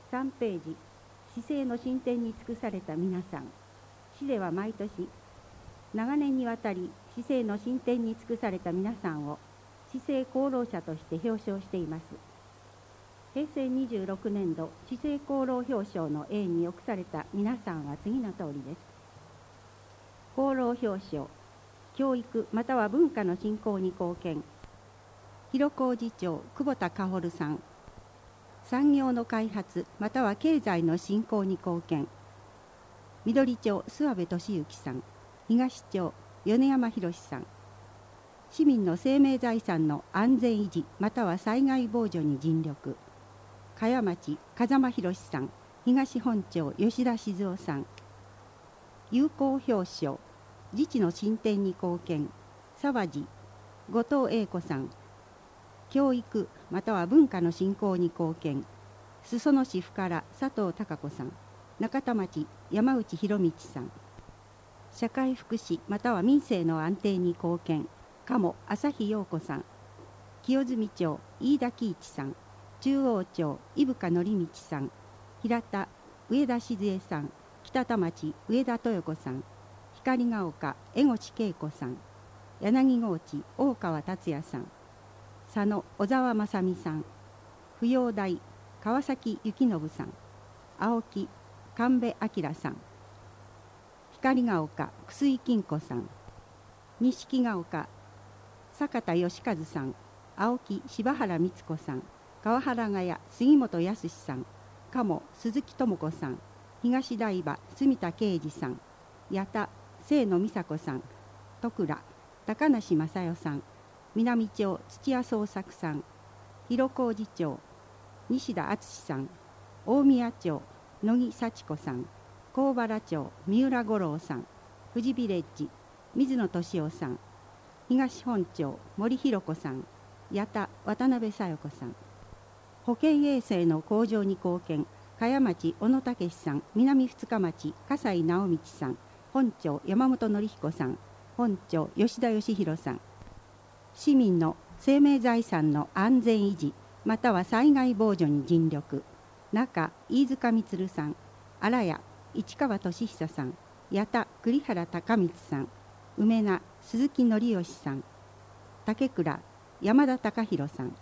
3ページ、市政の進展に尽くされた皆さん。市では毎年、長年にわたり市政の進展に尽くされた皆さんを市政功労者として表彰しています。平成26年度市政功労表彰の栄に贈された皆さんは次の通りです。功労表彰、教育または文化の振興に貢献、広小路町久保田薫さん。産業の開発または経済の振興に貢献、緑町諏訪部俊之さん。東町米山博さん。市民の生命財産の安全維持または災害防除に尽力、茅町風間博さん。東本町吉田静夫さん。友好表彰、自治の進展に貢献、沢地後藤英子さん。教育または文化の振興に貢献、裾野市府から佐藤孝子さん。中田町山内博道さん。社会福祉または民生の安定に貢献、鴨朝日陽子さん。清澄町飯田喜一さん。中央町伊深則道さん。平田上田静江さん。北田町上田豊子さん。光が丘江越恵子さん。柳河内大川達也さん。佐野小沢正美さん。扶養台川崎幸信さん。青木神戸明さん。光が丘楠井金子さん。錦が丘坂田義和さん。青木柴原光子さん。川原ヶ谷杉本康さん。鴨鈴木智子さん。東台場住田啓二さん。八田清野美佐子さん。戸倉高梨正代さん。南町土屋創作さん。広小路町西田敦さん。大宮町野木幸子さん。高原町三浦五郎さん。富士ビレッジ水野俊夫さん。東本町森弘子さん。八田渡辺小夜子さん。保健衛生の向上に貢献、茅町小野武さん。南二日町笠井直道さん。本町山本典彦さん。本町吉田義弘さん。市民の生命財産の安全維持または災害防除に尽力、中飯塚充さん。荒谷市川俊久さん。八田栗原孝光さん。梅名鈴木則義さん。竹倉山田隆弘さん。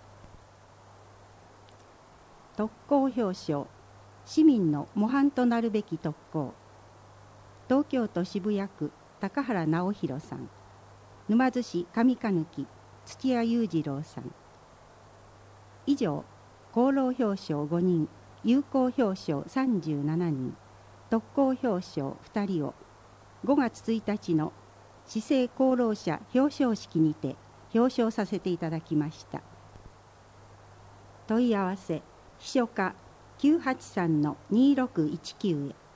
特攻表彰、市民の模範となるべき特攻、東京都渋谷区高原直弘さん。沼津市上鹿貫土屋裕次郎さん。以上、功労表彰5人、友好表彰37人、特攻表彰2人を5月1日の市政功労者表彰式にて表彰させていただきました。問い合わせ秘書課 983-2619 へ。